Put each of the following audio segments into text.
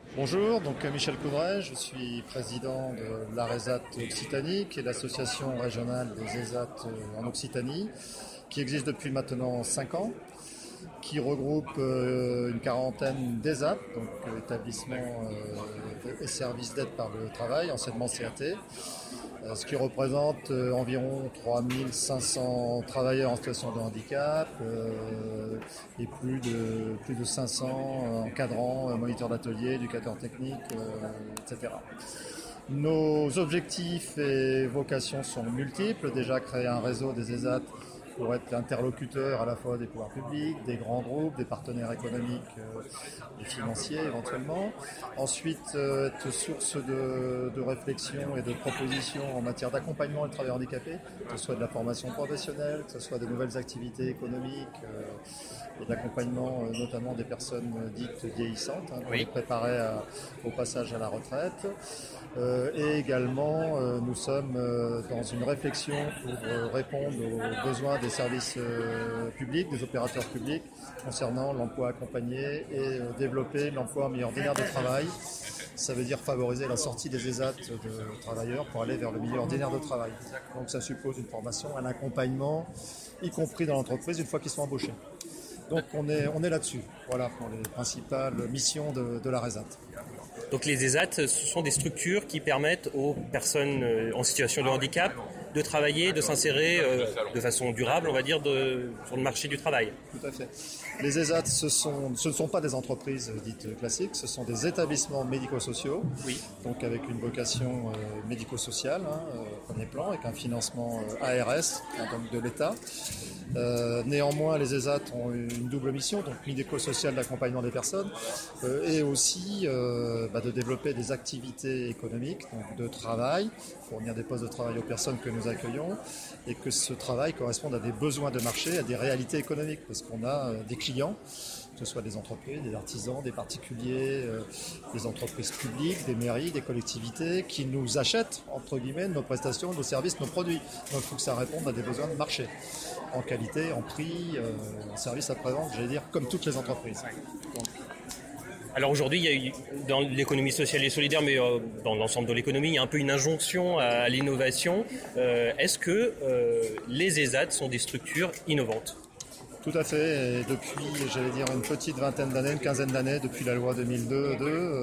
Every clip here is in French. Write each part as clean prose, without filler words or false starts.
Bonjour, donc Michel Coudray, je suis président de l'ARESAT Occitanie, qui est l'association régionale des ESAT en Occitanie, qui existe depuis maintenant 5 ans, qui regroupe une quarantaine d'ESAT, donc établissements et services d'aide par le travail, anciennement CAT, ce qui représente environ 3500 travailleurs en situation de handicap et plus de 500 encadrants, moniteurs d'atelier, éducateurs techniques, etc. Nos objectifs et vocations sont multiples. Déjà créer un réseau des ESAT pour être interlocuteur à la fois des pouvoirs publics, des grands groupes, des partenaires économiques et financiers éventuellement. Ensuite, être source de réflexion et de propositions en matière d'accompagnement des travailleurs handicapés, que ce soit de la formation professionnelle, que ce soit de nouvelles activités économiques et d'accompagnement notamment des personnes dites vieillissantes, pour les préparer au passage à la retraite. Et également, nous sommes dans une réflexion pour répondre aux besoins des services publics, des opérateurs publics, concernant l'emploi accompagné et développer l'emploi en milieu ordinaire de travail. Ça veut dire favoriser la sortie des ESAT de travailleurs pour aller vers le milieu ordinaire de travail. Donc ça suppose une formation, un accompagnement, y compris dans l'entreprise, une fois qu'ils sont embauchés. Donc on est là-dessus, voilà pour les principales missions de l'ARESAT. Donc les ESAT, ce sont des structures qui permettent aux personnes en situation de handicap de travailler, de s'insérer de façon durable, on va dire, sur le marché du travail. Tout à fait. Les ESAT, ce ne sont pas des entreprises dites classiques, ce sont des établissements médico-sociaux, donc avec une vocation médico-sociale, premier plan, avec un financement ARS, donc de l'État. Néanmoins, les ESAT ont une double mission, donc médico-sociale d'accompagnement des personnes, et aussi de développer des activités économiques, donc de travail, fournir des postes de travail aux personnes que nous accueillons, et que ce travail corresponde à des besoins de marché, à des réalités économiques, parce qu'on a des clients, que ce soit des entreprises, des artisans, des particuliers, des entreprises publiques, des mairies, des collectivités, qui nous achètent, entre guillemets, nos prestations, nos services, nos produits. Donc il faut que ça réponde à des besoins de marché, en qualité, en prix, en service après-vente, j'allais dire, comme toutes les entreprises. Donc, alors aujourd'hui, il y a eu, dans l'économie sociale et solidaire, mais dans l'ensemble de l'économie, il y a un peu une injonction à l'innovation. Est-ce que les ESAT sont des structures innovantes ? Tout à fait, et depuis, j'allais dire, une petite vingtaine d'années, une quinzaine d'années, depuis la loi 2002,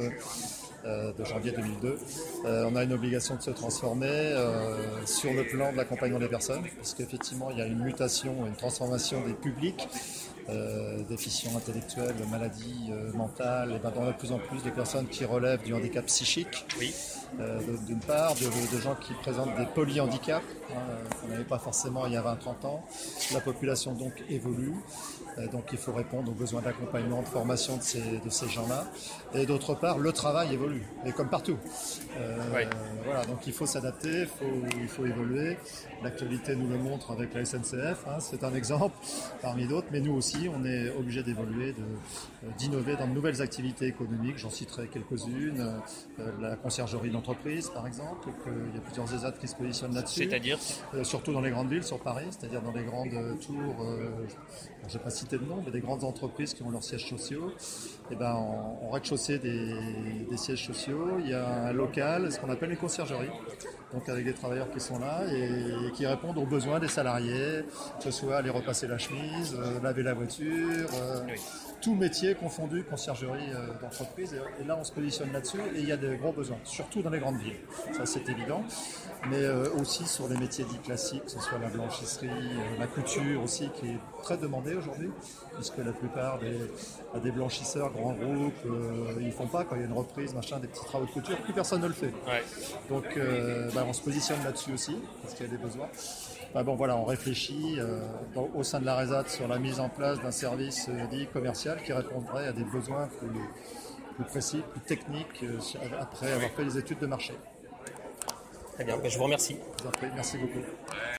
de janvier 2002, on a une obligation de se transformer sur le plan de l'accompagnement des personnes, parce qu'effectivement, il y a une mutation, une transformation des publics, déficients intellectuels, maladies mentales, et on a de plus en plus de personnes qui relèvent du handicap psychique, d'une part, de gens qui présentent des polyhandicaps, qu'on n'avait pas forcément il y a 20-30 ans. La population donc évolue, donc il faut répondre aux besoins d'accompagnement, de formation de ces gens-là. Et d'autre part, le travail évolue, et comme partout. Voilà, donc il faut s'adapter, il faut évoluer. L'actualité nous le montre avec la SNCF, c'est un exemple parmi d'autres, mais nous aussi, on est obligé d'évoluer, d'innover dans de nouvelles activités économiques. J'en citerai quelques-unes, la conciergerie d'entreprise par exemple, il y a plusieurs ESAT qui se positionnent là-dessus. C'est-à-dire surtout dans les grandes villes, sur Paris, c'est-à-dire dans les grandes tours, je ne vais pas citer de nom, mais des grandes entreprises qui ont leurs sièges sociaux. Et en rez-de-chaussée des sièges sociaux, il y a un local, ce qu'on appelle les conciergeries, donc avec des travailleurs qui sont là et qui répondent aux besoins des salariés, que ce soit aller repasser la chemise, laver la voiture, tout métier confondu, conciergerie d'entreprise. Et là, on se positionne là-dessus et il y a des gros besoins, surtout dans les grandes villes. Ça, c'est évident. Mais aussi sur les métiers dits classiques, que ce soit la blanchisserie, la couture aussi, qui est très demandée aujourd'hui, puisque la plupart des blanchisseurs, grands groupes, ils font pas quand il y a une reprise, des petits travaux de couture, plus personne ne le fait. Donc on se positionne là-dessus aussi, parce qu'il y a des besoins. On réfléchit au sein de l'ARESAT sur la mise en place d'un service dit commercial qui répondrait à des besoins plus précis, plus techniques, après avoir fait les études de marché. Très bien, je vous remercie. Je vous en prie, merci beaucoup.